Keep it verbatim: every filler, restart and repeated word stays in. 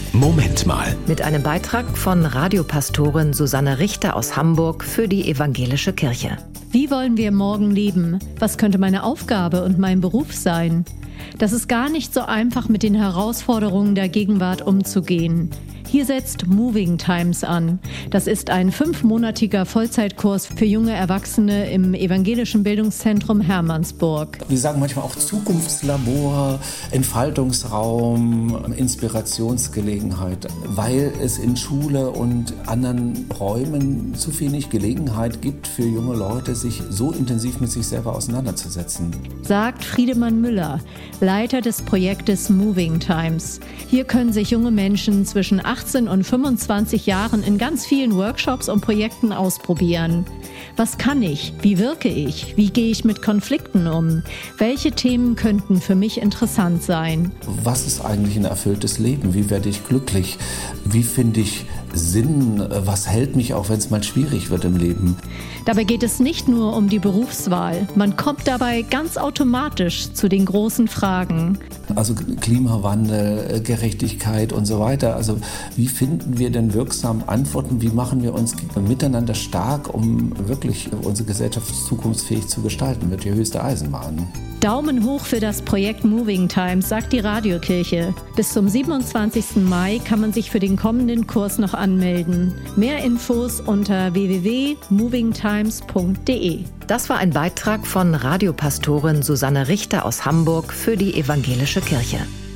Moment mal. Mit einem Beitrag von Radiopastorin Susanne Richter aus Hamburg für die Evangelische Kirche. Wie wollen wir morgen leben? Was könnte meine Aufgabe und mein Beruf sein? Das ist gar nicht so einfach, mit den Herausforderungen der Gegenwart umzugehen. Hier setzt Moving Times an. Das ist ein fünfmonatiger Vollzeitkurs für junge Erwachsene im Evangelischen Bildungszentrum Hermannsburg. Wir sagen manchmal auch Zukunftslabor, Entfaltungsraum, Inspirationsgelegenheit, weil es in Schule und anderen Räumen zu wenig Gelegenheit gibt für junge Leute, sich so intensiv mit sich selber auseinanderzusetzen. Sagt Friedemann Müller, Leiter des Projektes Moving Times. Hier können sich junge Menschen zwischen achtzehn und fünfundzwanzig Jahren in ganz vielen Workshops und Projekten ausprobieren. Was kann ich? Wie wirke ich? Wie gehe ich mit Konflikten um? Welche Themen könnten für mich interessant sein? Was ist eigentlich ein erfülltes Leben? Wie werde ich glücklich? Wie finde ich Sinn? Was hält mich auch, wenn es mal schwierig wird im Leben? Dabei geht es nicht nur um die Berufswahl. Man kommt dabei ganz automatisch zu den großen Fragen. Also Klimawandel, Gerechtigkeit und so weiter. Also wie finden wir denn wirksam Antworten? Wie machen wir uns miteinander stark, um wirklich unsere Gesellschaft zukunftsfähig zu gestalten? Wird die höchste Eisenbahn. Daumen hoch für das Projekt Moving Times, sagt die Radiokirche. Bis zum siebenundzwanzigsten Mai kann man sich für den kommenden Kurs noch anmelden. Mehr Infos unter w w w punkt moving times punkt d e. Das war ein Beitrag von Radiopastorin Susanne Richter aus Hamburg für die Evangelische Kirche.